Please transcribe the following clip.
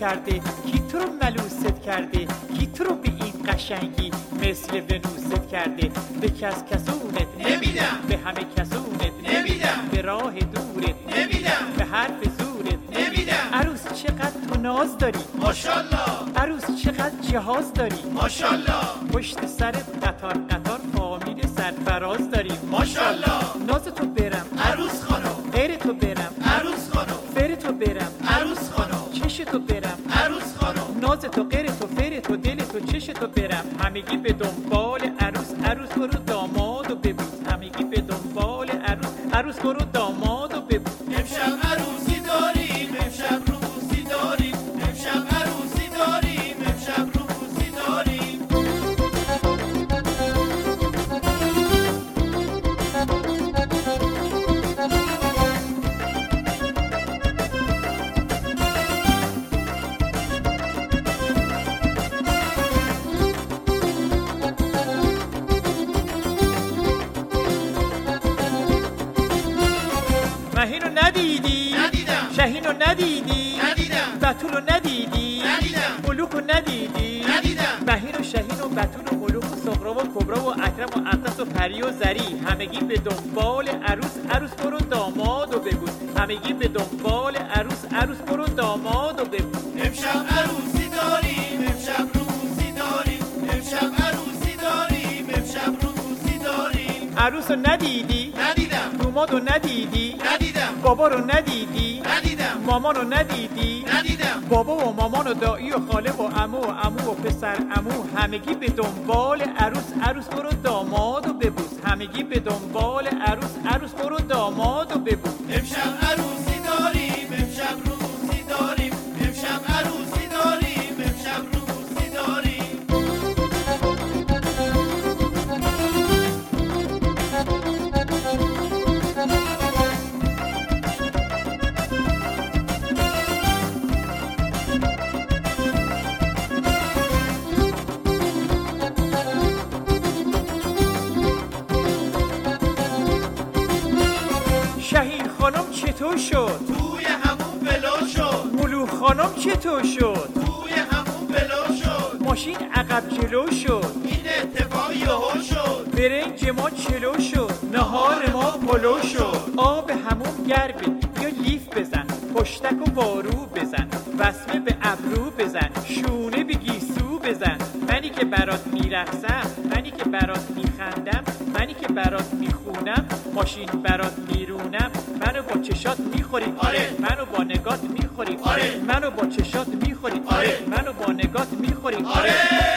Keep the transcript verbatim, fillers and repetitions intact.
کرده؟ کی تو رو ملوست کرده؟ کی تو رو به این قشنگی مثل ونوست کرده؟ به کس کسونت نمیدم، به همه کسونت نمیدم، به راه دورت نمیدم، به حرف زورت نمیدم. عروس چقدر تو ناز داری، ماشالله، عروس چقدر جهاز داری، ماشالله، پشت سرت قطار قطار فامیل سرفراز داری، ماشالله. ناز تو برم عروس خانم، غیر تو برم عروس خانم، فر تو برم عروس خانم، چش تو برم عروس خانم. ناز تو غیر تو فر تو دل تو چش تو برم همگی به دنبال عروس عروس برو داماد و ببوس همگی به دنبال عروس عروس برو داماد و ببوس امشب عروسی داریم، امشب روسی داریم، امشب عروسی داریم، امشب روسی داریم. مهینو ندیدی؟ ندیدم، شهینو ندیدی؟ ندیدم، بتولو ندیدی؟ ندیدم، ملوکو ندیدی؟ ندیدم. مهین و شهین و بتول و ملوک و سغرا و کبرا و اکرم و اقدس و پری و زری همگی به دنبال عروس عروس برو داماد و ببوس همگی به دنبال عروس عروس برو داماد و ببوس امشب عروسی داریم، امشب روسی داریم، امشب عروسی داریم، امشب روسی داریم. عروس رو ندیدی؟ ندیدم، دوماد رو ندیدی؟ ندیدم، بابا رو ندیدی؟ ندیدم، مامان رو ندیدی؟ ندیدم. بابا و مامان و دایی و خاله و عمو و عمو و پسر عمو همگی به دنبال عروس عروس برو داماد و ببوس همگی به دنبال عروس عروس برو داماد و ببوس امشب عروسی داریم، امشب روسی داریم، امشب عروسی داریم، امشب روسی داریم. شهین خانم چطور شد؟ توی همون بلا شد، ملوک خانم چطور شد؟ توی همون بلا شد. ماشین عقب جلو شد این اتفاق یهو شد، برنج ما چلو شد نهار ما پلو شد آب همون گربه یا لیف بزن پشتک و بارو بزن وسمه به ابرو بزن شونه به گیسو بزن منی که برات میرقصم منی که برات میخندم منی که برات میخونم ماشین برات میرونم منو با چشات میخوری آره. منو با نگات میخوری آره. منو با چشات میخوری آره. منو با نگات میخوری آره.